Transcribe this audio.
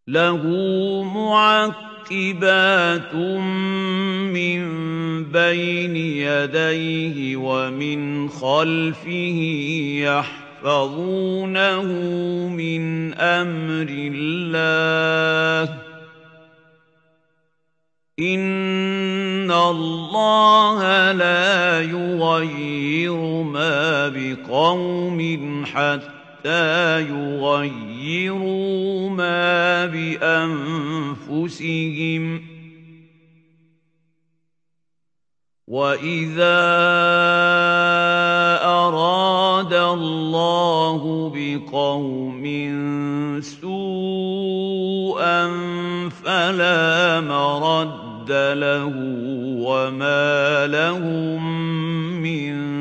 لَهُ مُعَقِّبَاتٌ مِّن بَيْنِ يَدَيْهِ وَمِنْ خَلْفِهِ يَحْفَظُونَهُ مِنْ أَمْرِ اللَّهِ ۗ إِنَّ اللَّهَ لَا يُغَيِّرُ مَا بِقَوْمٍ حَتَّىٰ يُغَيِّرُوا مَا بِأَنفُسِهِمْ ۗ وَإِذَا أَرَادَ اللَّهُ بِقَوْمٍ سُوءًا فَلَا مَرَدَّ لَهُ وَمَا لَهُم مِّن